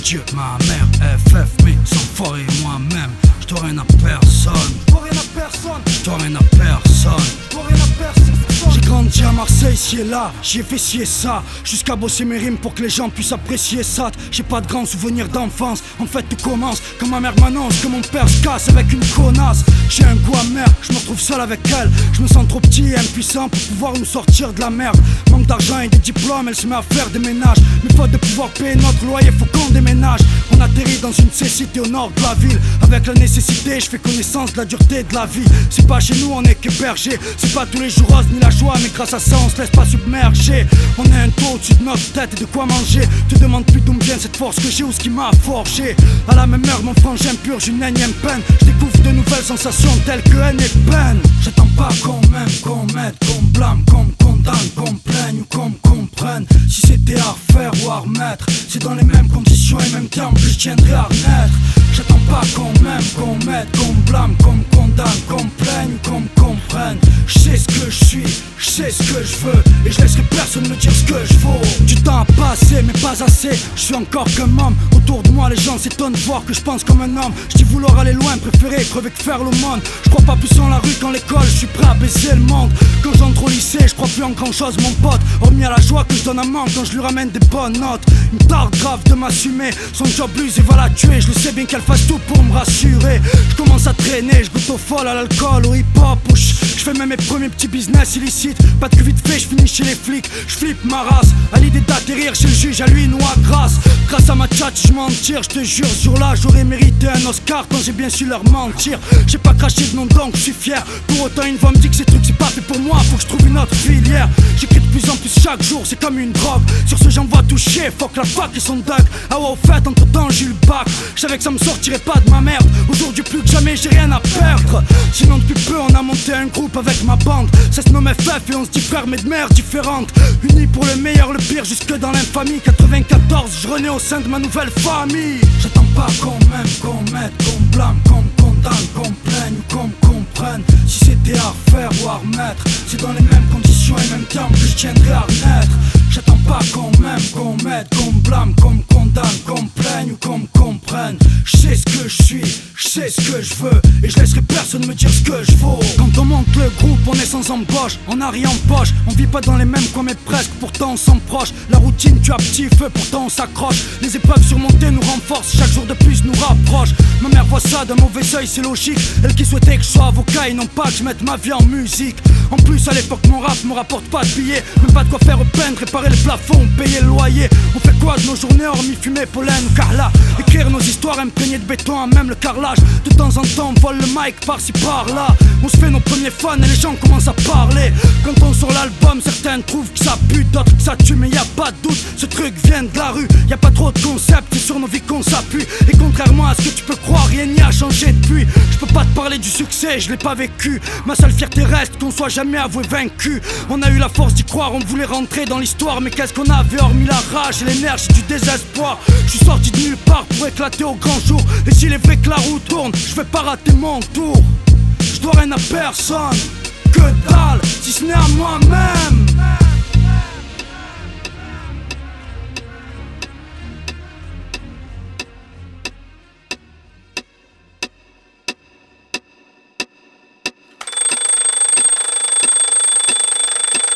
Dieu, ma mère, FF, mes enfoirés et moi-même. J'dois rien à personne. J'dois rien à personne. J'ai grandi à Marseille, ci et là, j'y ai fait ci et ça. Jusqu'à bosser mes rimes pour que les gens puissent apprécier ça. J'ai pas de grands souvenirs d'enfance. En fait tout commence quand ma mère m'annonce que mon père se casse avec une connasse. J'ai un goût amer, je me retrouve seul avec elle. Je me sens trop petit et impuissant pour pouvoir nous sortir de la merde. Manque d'argent et de diplômes, elle se met à faire des ménages. Mais faute de pouvoir payer notre loyer, faut qu'on déménage. On atterrit dans une cité au nord de la ville. Avec la nécessité, je fais connaissance de la dureté de la vie. C'est pas chez nous, on est qu'hébergé. C'est pas tous les jours rose ni la joie, mais grâce à ça on se laisse pas submerger. On est un toit au-dessus de notre tête et de quoi manger. Te demande plus d'où me vient cette force que j'ai ou ce qui m'a forgé. À la même heure mon frangin purge une énième peine. Je découvre de nouvelles sensations telles que haine et peine. J'attends pas qu'on m'aime, qu'on m'aide, qu'on me blâme, qu'on me condamne, qu'on me plaigne ou qu'on me comprenne. Si c'était à refaire ou à remettre, c'est dans les mêmes conditions et mêmes termes que je tiendrai à renaître. J'attends pas qu'on m'aime, qu'on m'aide, qu'on me blâme, qu'on me condamne, qu'on me plaigne ou qu'on me comprenne. Je sais ce que je suis, je sais ce que je veux, et je laisserai personne me dire ce que je vaux. Du temps a passé mais pas assez, je suis encore qu'un homme. Autour de moi les gens s'étonnent de voir que je pense comme un homme. Je dis vouloir aller loin, préférer crever que faire l'aumône. Je crois pas plus en la rue qu'en l'école, je suis prêt à baiser le monde. Quand j'entre au lycée, je crois plus en grand chose mon pote. Hormis à la joie que je donne à maman quand je lui ramène des bonnes notes. Il me tarde grave de m'assumer, son job l'use et va la tuer. Je le sais bien qu'elle fasse tout pour me rassurer. Je commence à traîner, je goûte au folles, à l'alcool, au hip-hop. Je fais même mes premiers petits business illicites. Pas de que vite fait, je finis chez les flics. Je flippe ma race, à l'idée d'atterrir chez le juge, à lui nous à grâce. Grâce à ma tchatch, je m'en tire, je te jure. Ce jour-là, j'aurais mérité un Oscar quand j'ai bien su leur mentir. J'ai pas craché de nom donc je suis fier. Pour autant, une voix me dit que ces trucs c'est pas fait pour moi. Faut que je trouve une autre filière. J'écris de plus en plus chaque jour, c'est comme une drogue. Sur ce, j'en vois toucher, fuck la fac et son duck. Ah ouais, au fait, entre temps, j'ai eu le bac. Je savais que ça me sortirait pas de ma merde. Aujourd'hui, plus que jamais, j'ai rien à perdre. Sinon, depuis peu, on a monté un groupe avec ma bande. Ça se nomme FF et on se dit frères mais de mères différentes. Unis pour le meilleur, le pire, jusque dans l'infamie. 94, je renais au sein de ma nouvelle famille. J'attends pas qu'on m'aime, qu'on m'aide, qu'on me blâme, qu'on me condamne, qu'on me plaigne ou qu'on me comprenne. Si c'était à refaire ou à remettre, c'est dans les mêmes conditions et mêmes termes que je tiendrai à renaître. J'attends pas qu'on m'aime, qu'on m'aide, qu'on me blâme, qu'on me condamne, qu'on me plaigne ou qu'on me comprenne. Je sais ce que je suis, je sais ce que je veux, et je laisserai personne me dire ce que je vaux. Quand on monte le groupe, on est sans embauche, on a rien en poche. On vit pas dans les mêmes coins mais presque, pourtant on s'en proche. La routine tue à petit feu, pourtant on s'accroche. Les épreuves surmontées nous renforcent, chaque jour de plus nous rapproche. Ma mère voit ça d'un mauvais œil, c'est logique. Elle qui souhaitait que je sois avocat et non pas que je mette ma vie en musique. En plus à l'époque mon rap me rapporte pas de billets, même pas de quoi faire peindre, réparer les plafonds, payer le loyer. On fait quoi de nos journées hormis fumer, pollen ou carla? Écrire nos histoires imprégnées de béton à même le carrelage. De temps en temps on vole le mic par-ci par-là. On se fait nos premiers fans et les gens commencent à parler. Quand on sort l'album, certains trouvent que ça pue, d'autres que ça tue, mais y a pas de doute, ce truc vient de la rue. Y a pas trop de concepts, c'est sur nos vies qu'on s'appuie. Et contrairement à ce que tu peux croire, rien n'y a changé depuis. Je peux pas te parler du succès, je l'ai pas vécu. Ma seule fierté reste qu'on soit jamais avoué vaincu. On a eu la force d'y croire, on voulait rentrer dans l'histoire, mais qu'est-ce qu'on avait hormis la rage et l'énergie du désespoir. Je suis sorti de nulle part pour éclater au grand jour. Et s'il est vrai que la roue tourne, je vais pas rater mon tour. Je dois rien à personne, que dalle, si ce n'est à moi-même.